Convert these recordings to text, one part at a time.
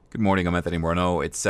Good morning, I'm Anthony Morneau. It's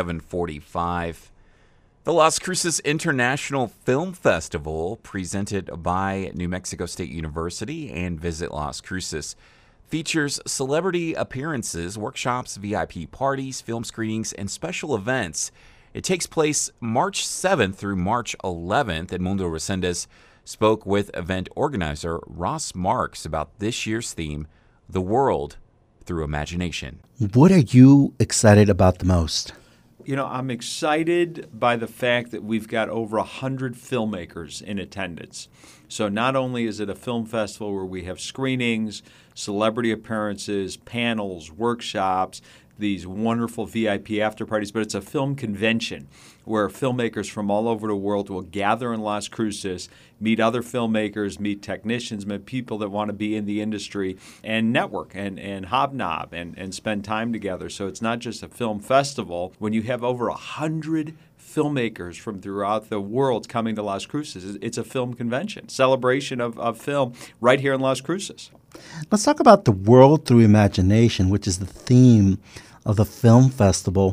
7:45. The Las Cruces International Film Festival, presented by New Mexico State University and Visit Las Cruces, features celebrity appearances, workshops, VIP parties, film screenings, and special events. It takes place March 7th through March 11th, and Mundo Resendez spoke with event organizer Ross Marks about this year's theme, The World Through Imagination. What are you excited about the most? I'm excited by the fact that we've got over 100 filmmakers in attendance. So not only is it a film festival where we have screenings, celebrity appearances, panels, workshops, these wonderful VIP after parties, but it's a film convention where filmmakers from all over the world will gather in Las Cruces, meet other filmmakers, meet technicians, meet people that want to be in the industry, and network and hobnob and spend time together. So it's not just a film festival. When you have over 100 filmmakers from throughout the world coming to Las Cruces, it's a film convention, celebration of film right here in Las Cruces. Let's talk about the world through imagination, which is the theme of the film festival.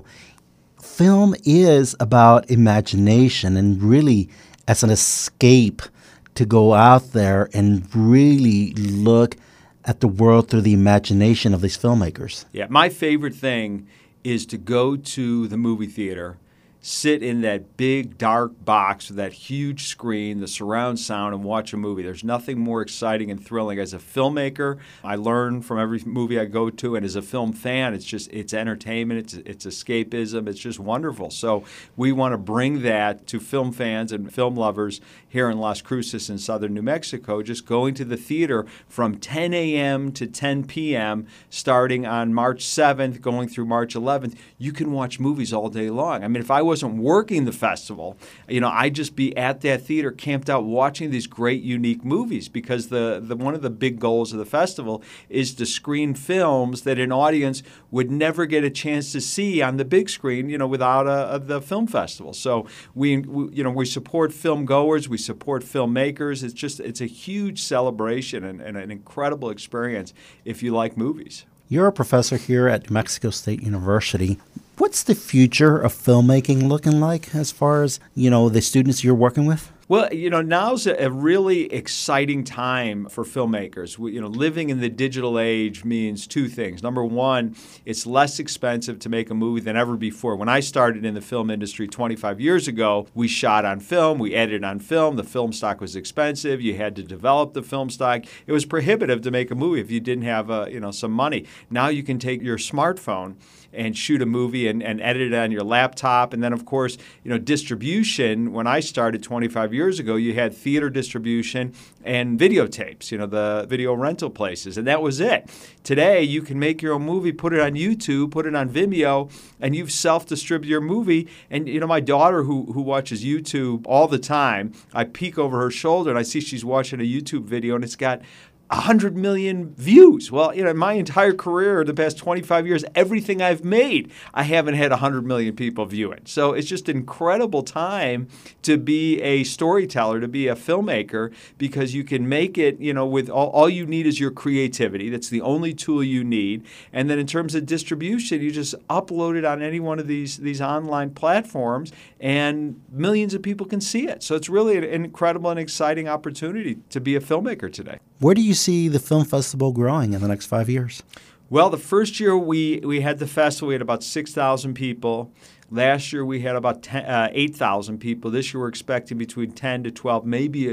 Film is about imagination and really as an escape to go out there and really look at the world through the imagination of these filmmakers. Yeah, my favorite thing is to go to the movie theater, sit in that big dark box with that huge screen, the surround sound, and watch a movie. There's nothing more exciting and thrilling. As a filmmaker, I learn from every movie I go to, and as a film fan, it's entertainment, it's escapism, it's just wonderful. So we want to bring that to film fans and film lovers here in Las Cruces in southern New Mexico, just going to the theater from 10 a.m. to 10 p.m. starting on March 7th, going through March 11th. You can watch movies all day long. I mean, if I wasn't working the festival, I'd just be at that theater camped out watching these great, unique movies, because the one of the big goals of the festival is to screen films that an audience would never get a chance to see on the big screen, without the film festival. So we support film goers, we support filmmakers. It's a huge celebration and an incredible experience if you like movies. You're a professor here at New Mexico State University. What's the future of filmmaking looking like as far as, the students you're working with? Well, now's a really exciting time for filmmakers. Living in the digital age means two things. Number one, it's less expensive to make a movie than ever before. When I started in the film industry 25 years ago, we shot on film, we edited on film. The film stock was expensive. You had to develop the film stock. It was prohibitive to make a movie if you didn't have some money. Now you can take your smartphone and shoot a movie and edit it on your laptop. And then, of course, distribution. When I started 25 years ago, you had theater distribution and videotapes, the video rental places, and that was it. Today, you can make your own movie, put it on YouTube, put it on Vimeo, and you've self-distributed your movie. And, my daughter who watches YouTube all the time, I peek over her shoulder and I see she's watching a YouTube video and it's got 100 million views. Well, in my entire career, the past 25 years, everything I've made, I haven't had 100 million people view it. So it's just an incredible time to be a storyteller, to be a filmmaker, because you can make it, with all you need is your creativity. That's the only tool you need. And then in terms of distribution, you just upload it on any one of these online platforms and millions of people can see it. So it's really an incredible and exciting opportunity to be a filmmaker today. Where do you see the film festival growing in the next 5 years? Well, the first year we had the festival, we had about 6,000 people. Last year we had about 8,000 people. This year we're expecting between 10 to 12, maybe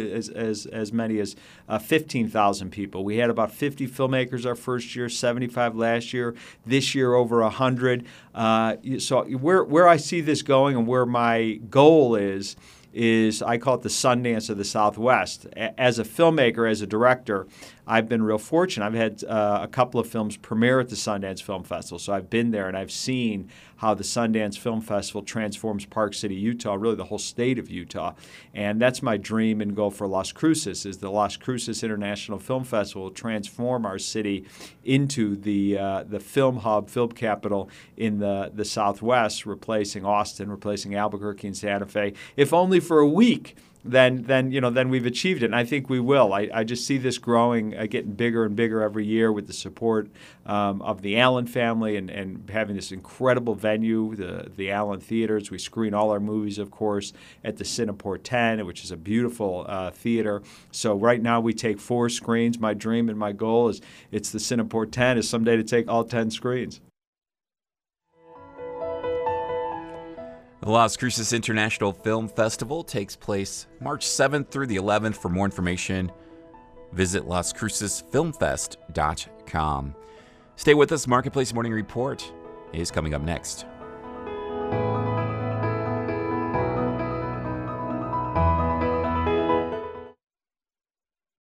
as many as 15,000 people. We had about 50 filmmakers our first year, 75 last year. This year over 100. So where I see this going and where my goal is I call it the Sundance of the Southwest. As a filmmaker, as a director, I've been real fortunate. I've had a couple of films premiere at the Sundance Film Festival, so I've been there and I've seen how the Sundance Film Festival transforms Park City, Utah, really the whole state of Utah. And that's my dream and goal for Las Cruces, is the Las Cruces International Film Festival will transform our city into the film hub, film capital in the Southwest, replacing Austin, replacing Albuquerque and Santa Fe, if only for a week. then we've achieved it. And I think we will. I just see this growing, getting bigger and bigger every year with the support of the Allen family and having this incredible venue, the Allen Theaters. We screen all our movies, of course, at the Cineport 10, which is a beautiful theater. So right now we take 4 screens. My dream and my goal is it's the Cineport 10 is someday to take all 10 screens. The Las Cruces International Film Festival takes place March 7th through the 11th. For more information, visit LasCrucesFilmFest.com. Stay with us. Marketplace Morning Report is coming up next.